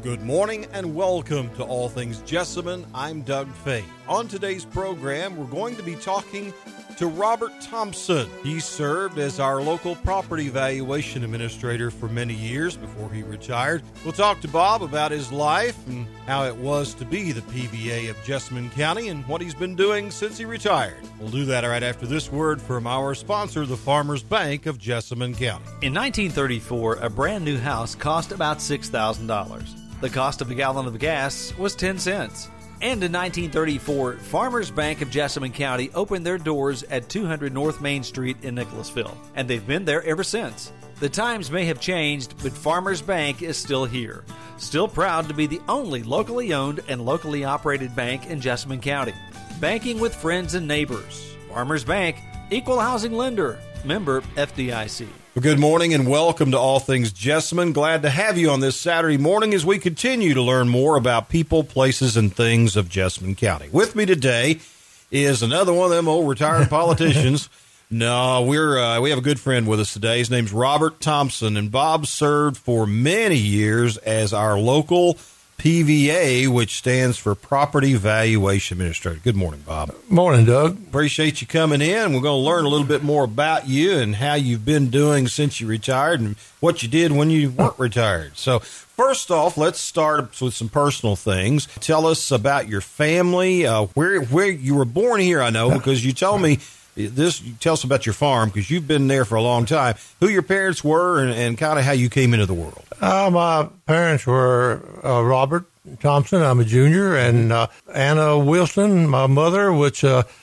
Good morning and welcome to All Things Jessamine. I'm Doug Fay. On today's program, we're going to be talking to Robert Thompson. He served as our local property valuation administrator for many years before he retired. We'll talk to Bob about his life and how it was to be the PVA of Jessamine County and what he's been doing since he retired. We'll do that right after this word from our sponsor, the Farmers Bank of Jessamine County. In 1934, a brand new house cost about $6,000. The cost of a gallon of gas was 10 cents. And in 1934, Farmers Bank of Jessamine County opened their doors at 200 North Main Street in Nicholasville, and they've been there ever since. The times may have changed, but Farmers Bank is still here. Still proud to be the only locally owned and locally operated bank in Jessamine County. Banking with friends and neighbors. Farmers Bank, equal housing lender, member FDIC. Well, good morning and welcome to All Things Jessamine. Glad to have you on this Saturday morning as we continue to learn more about people, places, and things of Jessamine County. With me today is another one of them old retired politicians. No, we have a good friend with us today. His name's Robert Thompson, and Bob served for many years as our local PVA, which stands for Property Valuation Administrator. Good morning, Bob. Morning, Doug. Appreciate you coming in. We're going to learn a little bit more about you and how you've been doing since you retired and what you did when you weren't retired. So first off, let's start with some personal things. Tell us about your family, where you were born here, I know, because you told me this. Tell us about your farm because you've been there for a long time, who your parents were and kind of how you came into the world. My parents were Robert Thompson, I'm a junior, and Anna Wilson, my mother, which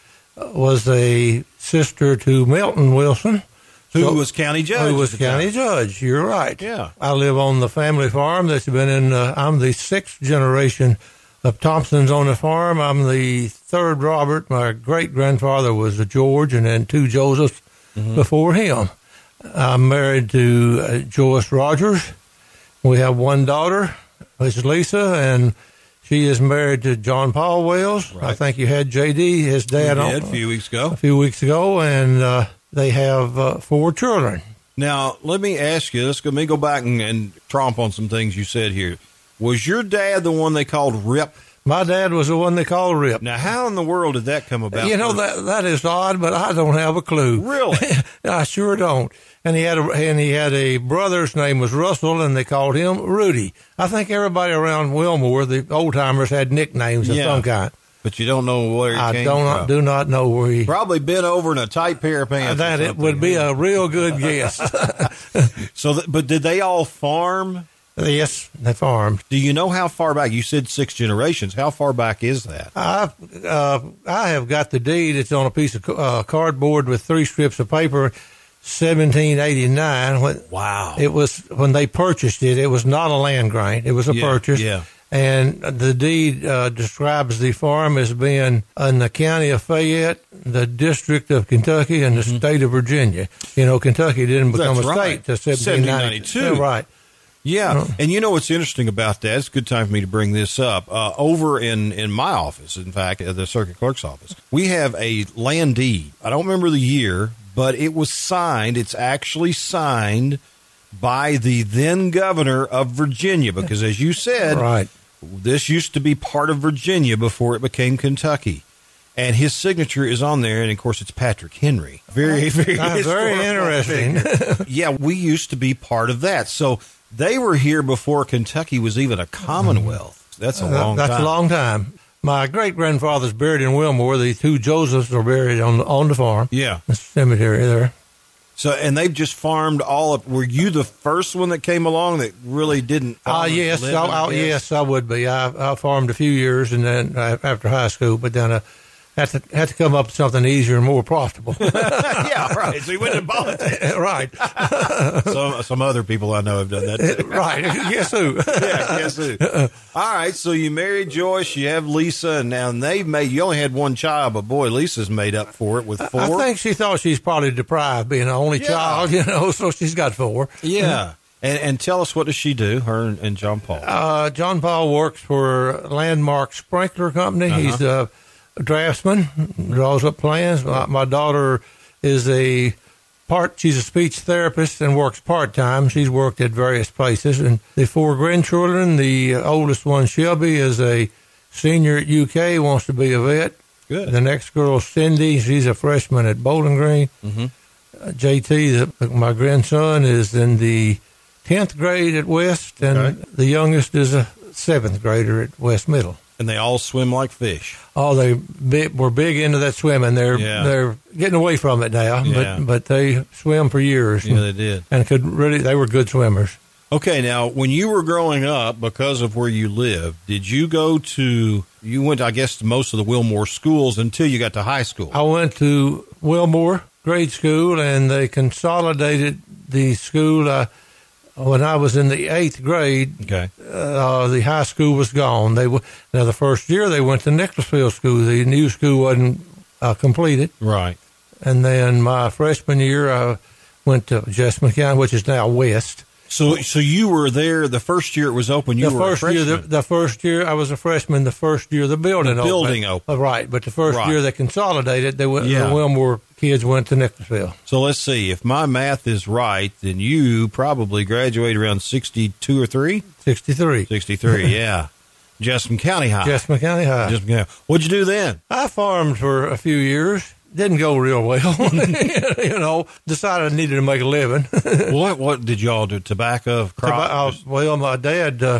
was a sister to Milton Wilson. Who was county judge. Who was county judge, you're right. Yeah. I live on the family farm that's been in, I'm the sixth generation of Thompsons on the farm. I'm the third Robert. My great-grandfather was a George and then two Josephs before him. I'm married to Joyce Rogers. We have one daughter, which is Lisa, and she is married to John Paul Wells. Right. I think you had J.D., his dad, on a few weeks ago, and they have four children. Now, let me ask you, let me go back and tromp on some things you said here. Was your dad the one they called Rip? My dad was the one they called Rip. Now, how in the world did that come about? You know, that is odd, but I don't have a clue. Really? I sure don't. And he had a brother's name was Russell, and they called him Rudy. I think everybody around Wilmore, the old timers, had nicknames of some kind. But you don't know where he came from. I do not know where he... Probably been over in a tight pair of pants. That it would be a real good guess. But did they all farm? Yes, they farmed. Do you know how far back? You said six generations. How far back is that? I have got the deed. It's on a piece of cardboard with three strips of paper, 1789. Wow. It was when they purchased it. It was not a land grant. It was a purchase. Yeah. And the deed describes the farm as being in the county of Fayette, the district of Kentucky, and the state of Virginia. You know, Kentucky didn't become a state until 1792. Right. Yeah, and you know what's interesting about that? It's a good time for me to bring this up. Over in my office, in fact, at the circuit clerk's office, we have a land deed. I don't remember the year, but it was signed. It's actually signed by the then governor of Virginia, because as you said, right, this used to be part of Virginia before it became Kentucky. And his signature is on there, and of course, it's Patrick Henry. Very, very, very interesting. Yeah, we used to be part of that. So they were here before Kentucky was even a commonwealth. That's a long time. That's a long time. My great-grandfather's buried in Wilmore. The two Josephs are buried on the farm. Yeah. The cemetery there. So, and they've just farmed all up. Were you the first one that came along that really didn't? Yes, yes, I would be. I farmed a few years, and then after high school, but then had to come up with something easier and more profitable. Yeah, right. So you went into politics. Right. Some other people I know have done that too. Right. Guess who? Yeah, guess who? All right, so you married Joyce, you have Lisa, and now you only had one child, but boy, Lisa's made up for it with four. I think she thought she's probably deprived being the only child, so she's got four. Yeah. And tell us, what does she do, her and John Paul? John Paul works for Landmark Sprinkler Company. He's a draftsman, draws up plans. My daughter is a She's a speech therapist and works part-time. She's worked at various places. And the 4 grandchildren, the oldest one, Shelby, is a senior at UK, wants to be a vet. Good. The next girl, Cindy, she's a freshman at Bowling Green. JT, my grandson, is in the 10th grade at West, and the youngest is a 7th grader at West Middle. And they all swim like fish. Oh, were big into that swimming. They're getting away from it now, but they swim for years. Yeah, they did. And they were good swimmers. Okay, now, when you were growing up, because of where you lived, did you you went, I guess, to most of the Wilmore schools until you got to high school? I went to Wilmore grade school, and they consolidated the school. When I was in the 8th grade, the high school was gone. Now, the first year they went to Nicholasville School. The new school wasn't completed. Right. And then my freshman year, I went to Jessamine County, which is now West. So you were there the first year it was open. You were a freshman. The first year I was a freshman. The first year the building opened. Right, but the first year they consolidated. The Wilmore kids went to Nicholasville. So let's see. If my math is right, then you probably graduated around 62 or 3? 63. 63, yeah. Jessamine County High. Jessamine County High. What'd you do then? I farmed for a few years. Didn't go real well. Decided I needed to make a living. What did y'all do? Tobacco, crops? Well, my dad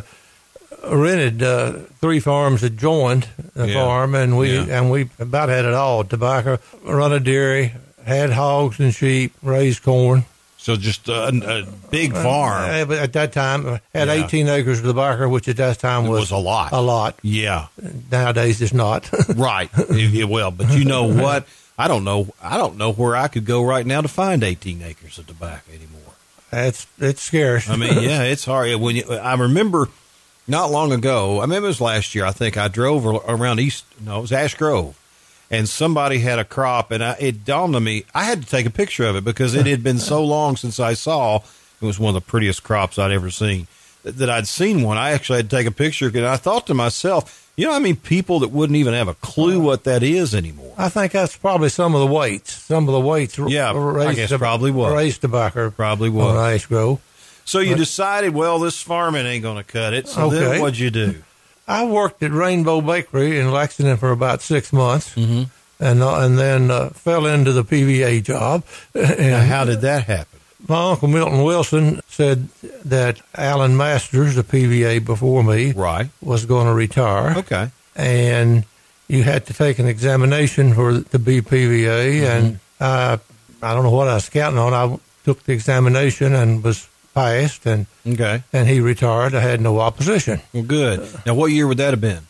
rented 3 farms that joined the farm, and we about had it all: tobacco, run a dairy, had hogs and sheep, raised corn. So just a big farm. But at that time, had 18 acres of tobacco, which at that time was a lot. A lot. Yeah. Nowadays, it's not. Right. Well, but you know what? I don't know where I could go right now to find 18 acres of tobacco anymore. It's scarce. I mean, yeah, it's hard. I remember not long ago, I mean, it was last year, I think I drove around it was Ash Grove, and somebody had a crop, and it dawned on me, I had to take a picture of it because it had been so long since I saw, it was one of the prettiest crops I'd ever seen, that I'd seen one. I actually had to take a picture, and I thought to myself, people that wouldn't even have a clue what that is anymore. I think that's probably some of the weights. I guess probably was. Raised tobacco. Probably was. On Ash Grove. So you decided, well, this farming ain't going to cut it. So then what'd you do? I worked at Rainbow Bakery in Lexington for about 6 months, and then fell into the PVA job. Now, how did that happen? My Uncle Milton Wilson said that Alan Masters, the PVA before me, was going to retire. Okay. And you had to take an examination to be PVA, and I don't know what I was counting on. I took the examination and was passed, and he retired. I had no opposition. Well, good. Now, what year would that have been?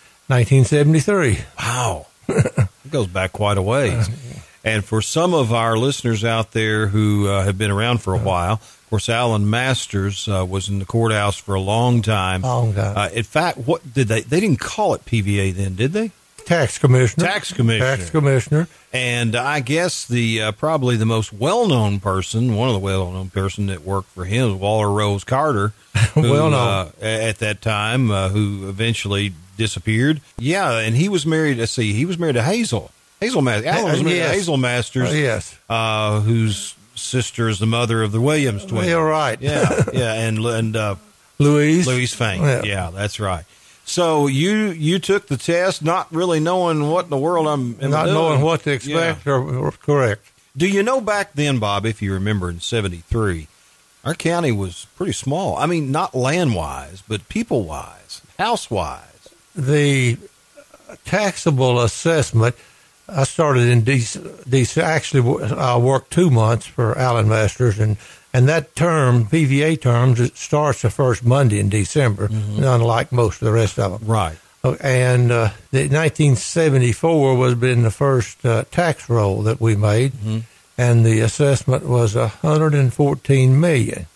1973. Wow. It goes back quite a ways. And for some of our listeners out there who have been around for a while, of course, Alan Masters was in the courthouse for a long time. In fact, what did they didn't call it PVA then, did they? Tax commissioner. Tax commissioner. And I guess probably the most well-known person, one of the well-known person that worked for him was Walter Rose Carter, who, at that time, who eventually disappeared. Yeah, and he was married, he was married to Hazel Masters. Alan was married to Hazel Masters, whose sister is the mother of the Williams twins. You're right. Yeah, and Louise Fain. Yeah, that's right. So you took the test, not really knowing what in the world I'm doing. Not knowing what to expect, or correct. Do you know back then, Bob, if you remember in 73, our county was pretty small. I mean, not land-wise, but people-wise, house-wise. The taxable assessment, I started in DC. Actually, I worked 2 months for Alan Masters, and that term, PVA terms, it starts the first Monday in December, unlike most of the rest of them. Right. And the 1974 was been the first tax roll that we made, and the assessment was $114 million.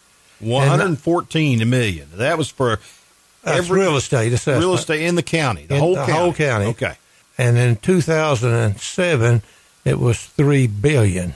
$114 million. That was for every real estate assessment. Real estate in the county, the whole county. Okay. And in 2007, it was $3 billion.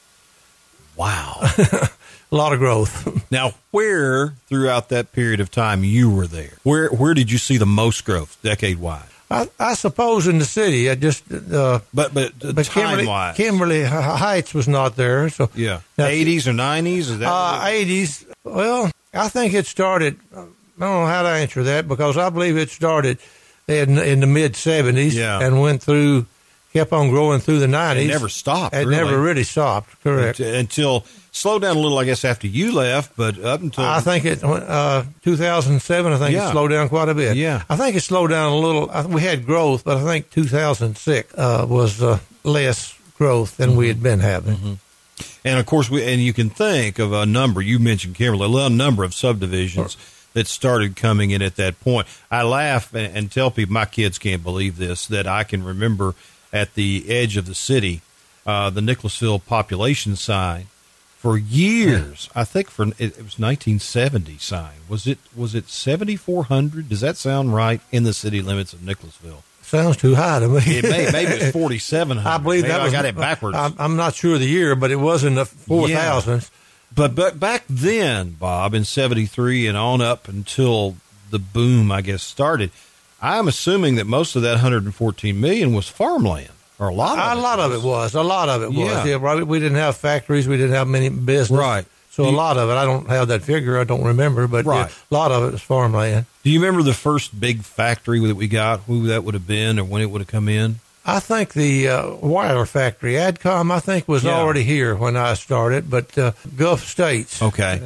Wow. A lot of growth. Now, where throughout that period of time you were there, where did you see the most growth decade-wide? I suppose in the city. I just but time-wise, Kimberly Heights was not there. So yeah, 80s or 90s? Is that 80s? Well, I think it started. I don't know how to answer that because I believe it started in the mid 70s and went through, kept on growing through the 90s. It never stopped. It never really stopped. Correct. Until slowed down a little, I guess, after you left, but up until I think it 2007. I think it slowed down quite a bit. Yeah, I think it slowed down a little. We had growth, but I think 2006 was less growth than we had been having. Mm-hmm. And of course, you can think of a number. You mentioned Kimberly, a number of subdivisions that started coming in at that point. I laugh and tell people, my kids can't believe this, that I can remember at the edge of the city, the Nicholasville population sign for years. I think it was 1970 sign. Was it 7,400? Does that sound right? In the city limits of Nicholasville. Sounds too high to me. Maybe it's 4,700. I believe that I got it backwards. I'm not sure of the year, but it was in the 4,000s. But back then, Bob, in 73 and on up until the boom, I guess, started, I'm assuming that most of that $114 million was farmland, or a lot of it was. A lot of it was. Yeah, right. We didn't have factories. We didn't have many business. Right. So a lot of it, I don't have that figure. I don't remember, but a lot of it was farmland. Do you remember the first big factory that we got, who that would have been or when it would have come in? I think the wire factory, Adcom, I think, was already here when I started, but Gulf States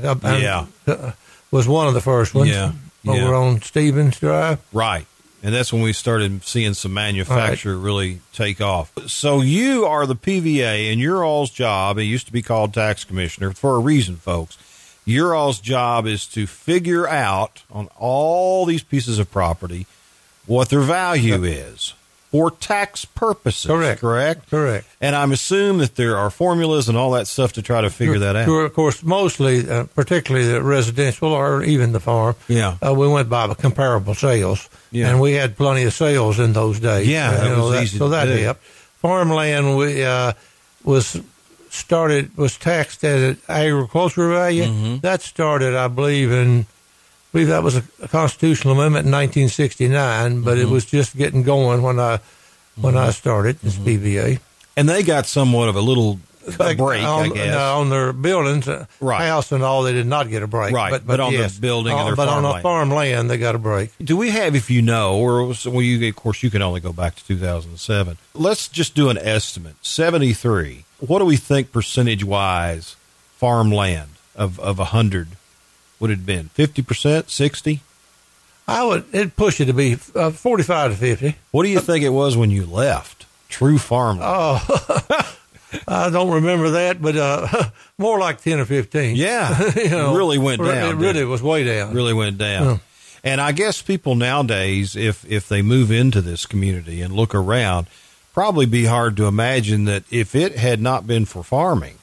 was one of the first ones over on Stevens Drive. Right. And that's when we started seeing some manufacture really take off. So you are the PVA, and your all's job, it used to be called tax commissioner, for a reason, folks. Your all's job is to figure out on all these pieces of property what their value is for tax purposes. Correct? Correct. And I'm assuming that there are formulas and all that stuff to try to figure that out. Sure, of course, mostly, particularly the residential or even the farm, we went by comparable sales. Yeah. And we had plenty of sales in those days. Yeah, that was easy so that do. helped. Farmland was taxed at an agricultural value. Mm-hmm. That started, I believe that was a constitutional amendment in 1969, but it was just getting going when I started as PVA. And they got somewhat of a little break, I guess. On their buildings, house and all, they did not get a break. Right, but on the building and their farmland. But on the farmland, they got a break. Do we have, if you know, of course, you can only go back to 2007. Let's just do an estimate. 73. What do we think percentage-wise farmland of 100 would it have been? 50%, 60? It'd push it to be 45 to 50. What do you think it was when you left? True farmland. Oh, I don't remember that, but more like 10 or 15. Yeah, it really went down. It really was way down. Really went down. Yeah. And I guess people nowadays, if they move into this community and look around, probably be hard to imagine that if it had not been for farming,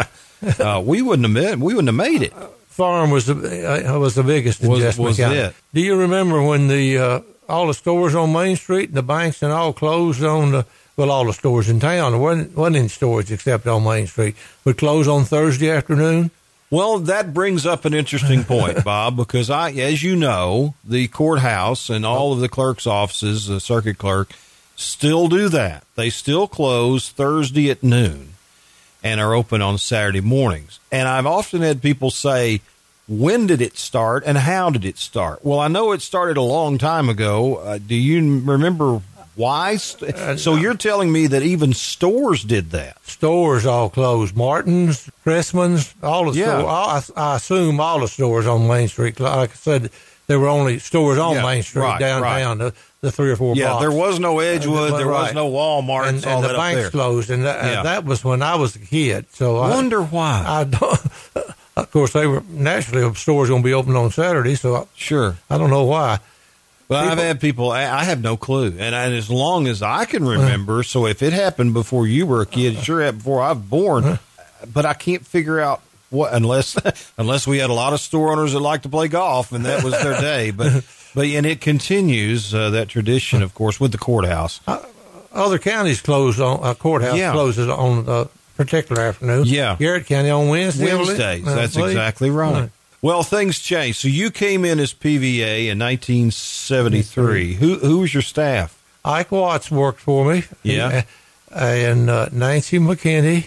we wouldn't have made it. Farm was the biggest in Jessamine County. It. Do you remember when all the stores on Main Street and the banks and all closed on all the stores in town? There wasn't any stores except on Main Street. Would close on Thursday afternoon. Well, that brings up an interesting point, Bob, because as you know, the courthouse and all of the clerk's offices, the circuit clerk, still do that. They still close Thursday at noon and are open on Saturday mornings. And I've often had people say, when did it start and how did it start? Well, I know it started a long time ago. Do you remember why? So you're telling me that even stores did that? Stores all closed. Martin's, Cressman's, all the stores. I assume all the stores on Main Street. Like I said, there were only stores on Main Street downtown, the 3 or 4 blocks. Yeah, there was no Edgewood, there was no Walmart, and the banks closed, and that was when I was a kid. So I wonder why. I don't. Of course, they were naturally stores going to be open on Saturday, so I don't know why. Well, I've had people. I have no clue, and as long as I can remember, so if it happened before you were a kid, it sure happened before I was born. But I can't figure out what unless we had a lot of store owners that like to play golf, and that was their day. But and it continues that tradition, of course, with the courthouse. Other counties close on courthouse closes on a particular afternoon. Yeah, Garrett County on Wednesdays. That's exactly right. Well, things changed. So you came in as PVA in 1973. Who was your staff? Ike Watts worked for me. Yeah. And Nancy McKinney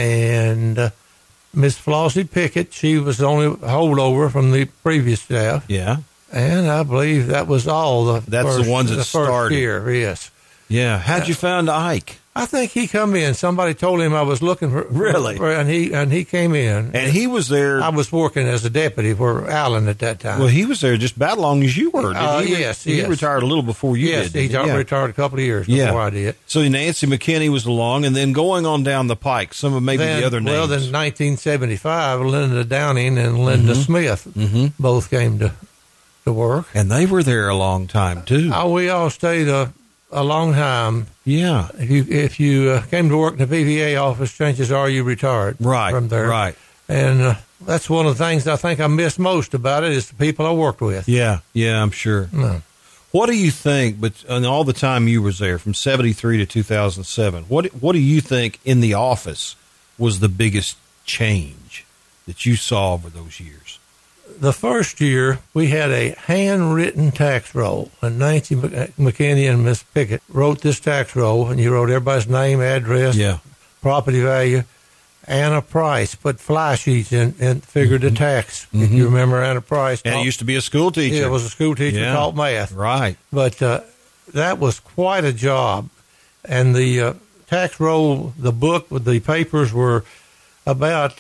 and Miss Flossie Pickett. She was the only holdover from the previous staff. Yeah. And I believe that was all That's the ones that first started. year, yes. Yeah. How'd you find Ike? I think he come in. Somebody told him I was looking for Really? and he came in. And he was there. I was working as a deputy for Allen at that time. Well, he was there just about as long as you were. Did he? Yes, He yes. retired a little before you yes, did. he retired a couple of years before I did. So Nancy McKinney was along, and then going on down the pike, some of maybe the other names. Well, then 1975, Linda Downing and Linda Smith both came to work. And they were there a long time, too. We all stayed a long time. Yeah. If you came to work in the PVA office, chances are you retired from there. Right. And that's one of the things I think I miss most about it is the people I worked with. Yeah, I'm sure. What do you think, but in all the time you was there, from 73 to 2007, what do you think in the office was the biggest change that you saw over those years? The first year, we had a handwritten tax roll, and Nancy McKinney and Miss Pickett wrote this tax roll, and you wrote everybody's name, address, property value, and a price. Put fly sheets in and figured the tax. If you remember Anna Price. And it used to be a school teacher. Yeah, it was a school teacher, taught math. Right. But that was quite a job. And the tax roll, the book with the papers were about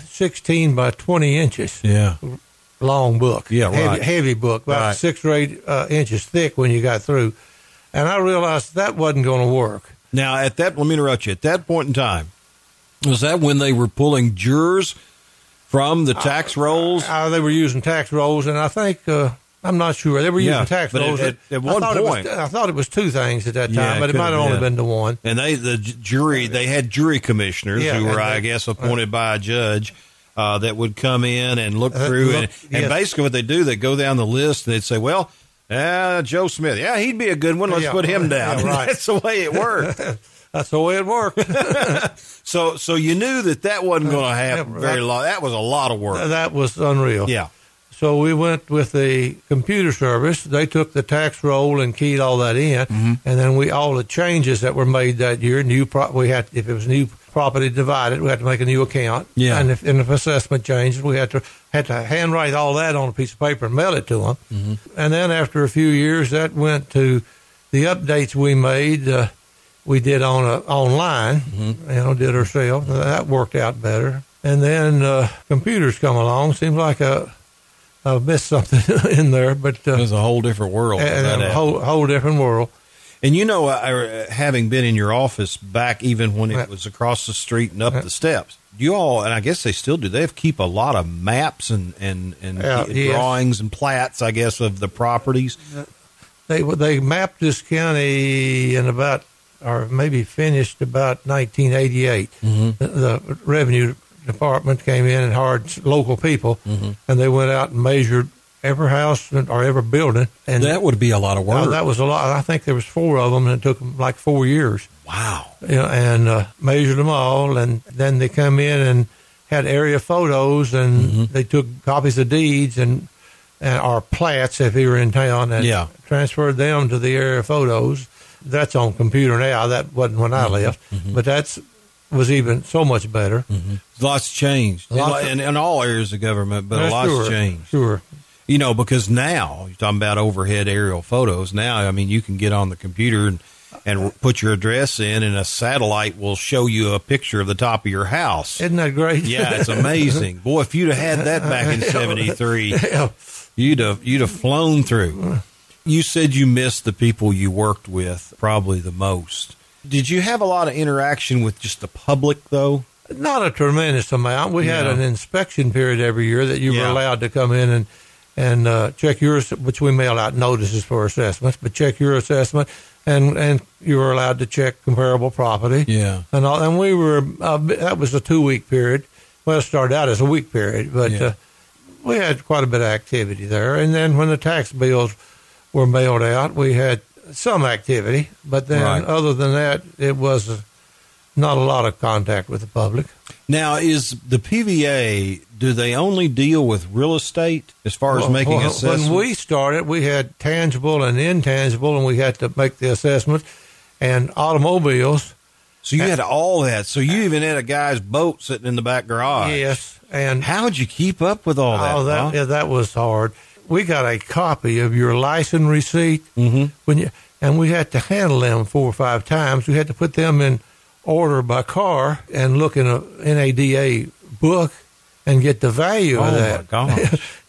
16 by 20 inches. Yeah. Long book. Yeah, right. Heavy book, about 6 or 8 inches thick when you got through. And I realized that wasn't going to work. Now, let me interrupt you. At that point in time, was that when they were pulling jurors from the tax rolls? They were using tax rolls, and I think, I'm not sure, they were using tax rolls. At one point. I thought it was 2 things at that time, but it might have only been the one. And they had jury commissioners who were, I guess, appointed by a judge. That would come in and look through. And basically what they do, they go down the list and they'd say, well, Joe Smith, he'd be a good one. Let's put him down. Right. That's the way it worked. That's the way it worked. So you knew that wasn't going to happen very long. That was a lot of work. That was unreal. Yeah. So we went with the computer service. They took the tax roll and keyed all that in, and then all the changes that were made that year. If it was new property divided, we had to make a new account. Yeah. And if assessment changes, we had to handwrite all that on a piece of paper and mail it to them. And then after a few years, that went to the updates we made. We did online. Did ourselves. That worked out better. And then computers come along. Seems like I missed something in there, but it was a whole different world. A whole different world. And having been in your office back even when it was across the street and up the steps, you all, and I guess they still do, they keep a lot of maps and drawings and plats, I guess, of the properties. They mapped this county maybe finished about 1988. The revenue department came in and hired local people, and they went out and measured every house or every building. And that would be a lot of work. That was a lot. I think there was 4 of them, and it took them like 4 years. Wow. And measured them all, and then they come in and had area photos, and they took copies of deeds and our plats if you were in town, and transferred them to the area photos. That's on computer now. That wasn't when I left, but was even so much better. Lots changed in all areas of government, but a lot's changed. Sure. Because now, you're talking about overhead aerial photos. Now, you can get on the computer and put your address in, and a satellite will show you a picture of the top of your house. Isn't that great? Yeah, it's amazing. Boy, if you'd have had that back in 73, you'd have flown through. You said you missed the people you worked with probably the most. Did you have a lot of interaction with just the public, though? Not a tremendous amount. We had an inspection period every year that you were allowed to come in and check yours, which we mail out notices for assessments, but check your assessment, and you were allowed to check comparable property. Yeah. And we were, that was a 2-week period. Well, it started out as a week period, but we had quite a bit of activity there. And then when the tax bills were mailed out, we had some activity, but then other than that, it was not a lot of contact with the public. Now, is the PVA, do they only deal with real estate as far as making assessments? When we started, we had tangible and intangible, and we had to make the assessment, and automobiles. So you had all that. So you even had a guy's boat sitting in the back garage. Yes. And how would you keep up with all that? Oh, that was hard. We got a copy of your license receipt, and we had to handle them 4 or 5 times. We had to put them in order by car and look in a NADA book and get the value of that. Oh, my gosh.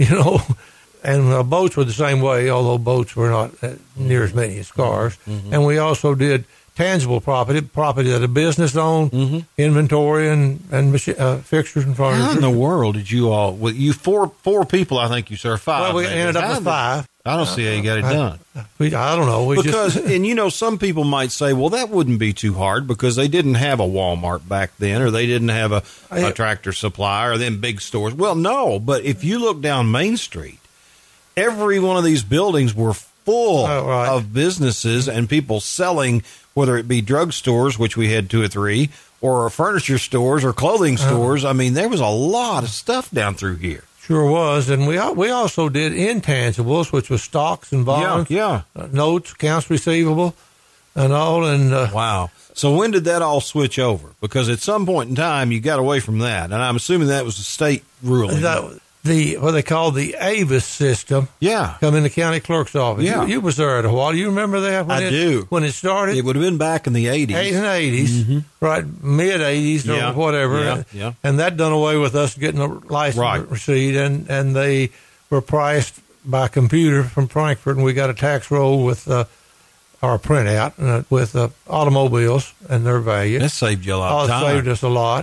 And boats were the same way, although boats were not near as many as cars. Mm-hmm. And we also did tangible property that a business owned, inventory and fixtures and furniture. How in the world did you all? Well, you four people, I think you served 5. Well, we ended up with 5. I don't see how you got it done. I don't know. Some people might say, well, that wouldn't be too hard because they didn't have a Walmart back then, or they didn't have a Tractor Supply or them big stores. Well, no, but if you look down Main Street, every one of these buildings were full of businesses and people selling, whether it be drugstores, which we had 2 or 3, or furniture stores or clothing stores. I mean, there was a lot of stuff down through here. Sure was. And we also did intangibles, which was stocks and bonds, notes, accounts receivable, and all. And wow. So when did that all switch over? Because at some point in time, you got away from that. And I'm assuming that was a state ruling. What they call the Avis system. Yeah. Come in the county clerk's office. Yeah. You was there at a while. You remember that? I do. When it started? It would have been back in the 80s. 80s, right, mid-80s or whatever. Yeah. And that done away with us getting a license receipt, and they were priced by computer from Frankfurt, and we got a tax roll with our printout with automobiles and their value. That saved you a lot of time. Saved us a lot.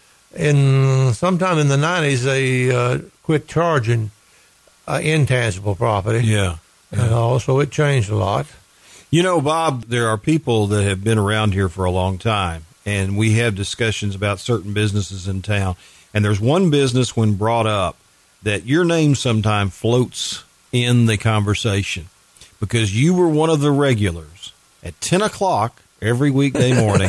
Sometime in the 90s, they quit charging intangible property. Yeah. And also it changed a lot. You know, Bob, there are people that have been around here for a long time, and we have discussions about certain businesses in town. And there's one business when brought up that your name sometime floats in the conversation because you were one of the regulars at 10 o'clock every weekday morning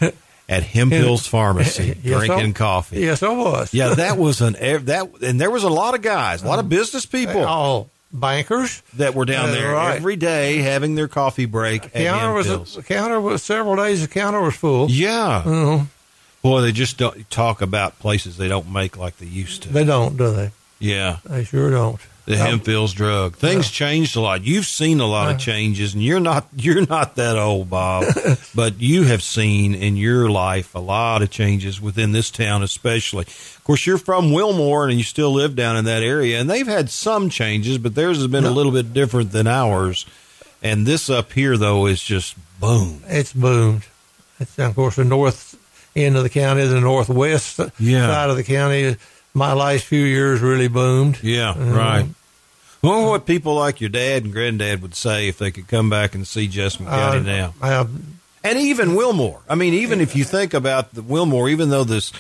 at Hemphill's Pharmacy, drinking coffee. Yes, I was. Yeah, that was and there was a lot of guys, a lot of business people. All bankers. That were down there every day having their coffee break at Hemphill's. The counter was several days, the counter was full. Yeah. Boy, they just don't talk about places they don't make like they used to. They don't, do they? Yeah. They sure don't. The Hemphill's drug. Things changed a lot. You've seen a lot of changes, and you're not that old, Bob, but you have seen in your life a lot of changes within this town especially. Of course, you're from Wilmore, and you still live down in that area, and they've had some changes, but theirs has been a little bit different than ours. And this up here, though, is just boom. It's boomed. It's, of course, the north end of the county, the northwest side of the county. My last few years really boomed. Yeah, right. Well, what people like your dad and granddad would say if they could come back and see Jessamine County now. And even Wilmore. I mean, even if you think about the Wilmore, even though this,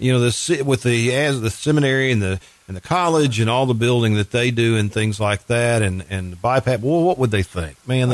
with the seminary and the college and all the building that they do and things like that and the bypass, well, what would they think? Man,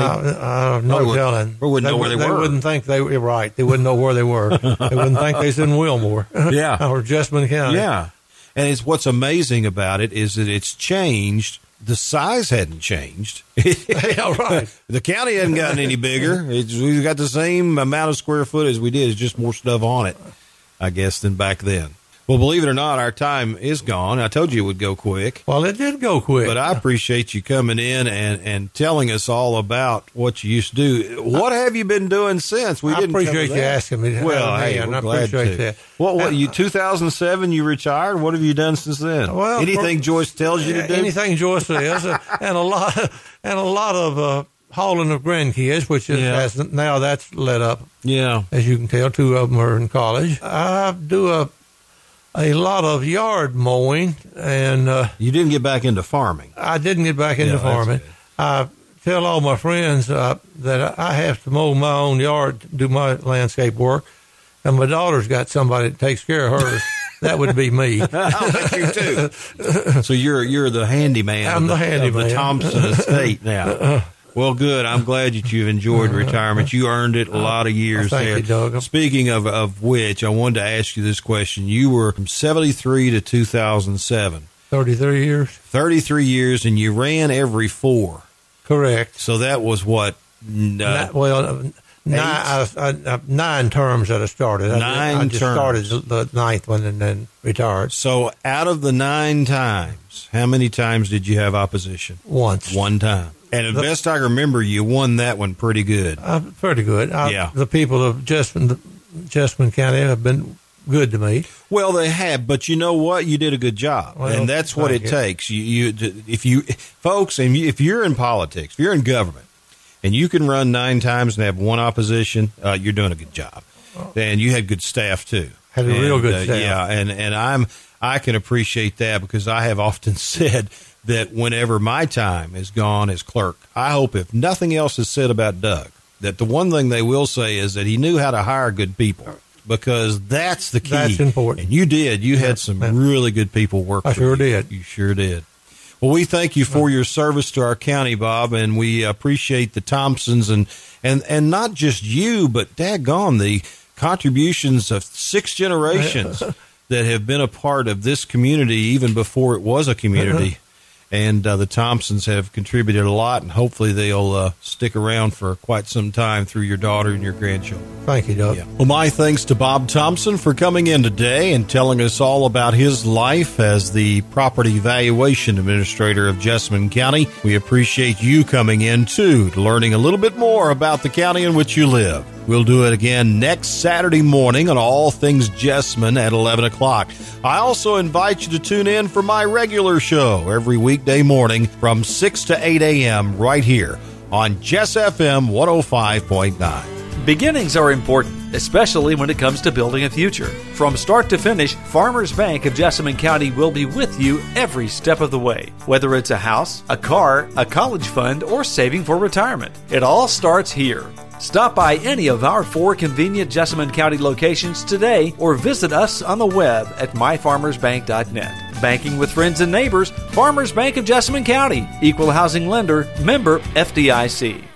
no telling. Or wouldn't know where they were. They wouldn't think they were right. They wouldn't know where they were. They wouldn't think they was in Wilmore. Yeah. Or Jessamine County. Yeah. And what's amazing about it is that it's changed. The size hadn't changed. Yeah, right. The county hadn't gotten any bigger. We've got the same amount of square foot as we did. It's just more stuff on it, I guess, than back then. Well, believe it or not, our time is gone. I told you it would go quick. Well, it did go quick. But I appreciate you coming in and telling us all about what you used to do. What have you been doing since? I appreciate you asking me. Well, hey, I appreciate that. What, 2007 you retired? What have you done since then? Well, anything Joyce tells you to do? Anything Joyce says, and a lot of hauling of grandkids, which is now that's let up. Yeah. As you can tell, 2 of them are in college. I do a lot of yard mowing, and you didn't get back into farming. I didn't get back into farming. I tell all my friends that I have to mow my own yard, do my landscape work, and my daughter's got somebody that takes care of hers. That would be me. I'll let you too. So you're the handyman. I'm the handyman of the Thompson estate now. Well, good. I'm glad that you've enjoyed retirement. You earned it a lot of years thank there. you, Doug. Speaking of which, I wanted to ask you this question. You were from 73 to 2007. 33 years. 33 years, and you ran every 4. Correct. So that was what? 9 terms that I started. I just started the 9th one and then retired. So out of the 9 times, how many times did you have opposition? Once. 1 time. And the best I remember, you won that one pretty good. Pretty good. Yeah. The people of Jessamine County have been good to me. Well, they have, but you know what? You did a good job, and that's what it takes. If you're in politics, if you're in government, and you can run 9 times and have 1 opposition, you're doing a good job. And you had good staff too. Had a real good staff. Yeah, and I can appreciate that because I have often said that whenever my time is gone as clerk, I hope if nothing else is said about Doug, that the one thing they will say is that he knew how to hire good people. Because that's the key. That's important. And you did. You had some really good people work for you. I sure did. You sure did. Well, we thank you for your service to our county, Bob, and we appreciate the Thompsons and not just you, but daggone the contributions of 6 generations that have been a part of this community even before it was a community. And the Thompsons have contributed a lot, and hopefully they'll stick around for quite some time through your daughter and your grandchildren. Thank you, Doug. Yeah. Well, my thanks to Bob Thompson for coming in today and telling us all about his life as the Property Valuation Administrator of Jessamine County. We appreciate you coming in, too, learning a little bit more about the county in which you live. We'll do it again next Saturday morning on All Things Jessamine at 11 o'clock. I also invite you to tune in for my regular show every weekday morning from 6 to 8 a.m. right here on Jess FM 105.9. Beginnings are important, especially when it comes to building a future. From start to finish, Farmers Bank of Jessamine County will be with you every step of the way. Whether it's a house, a car, a college fund, or saving for retirement, it all starts here. Stop by any of our 4 convenient Jessamine County locations today or visit us on the web at myfarmersbank.net. Banking with friends and neighbors, Farmers Bank of Jessamine County. Equal housing lender, member FDIC.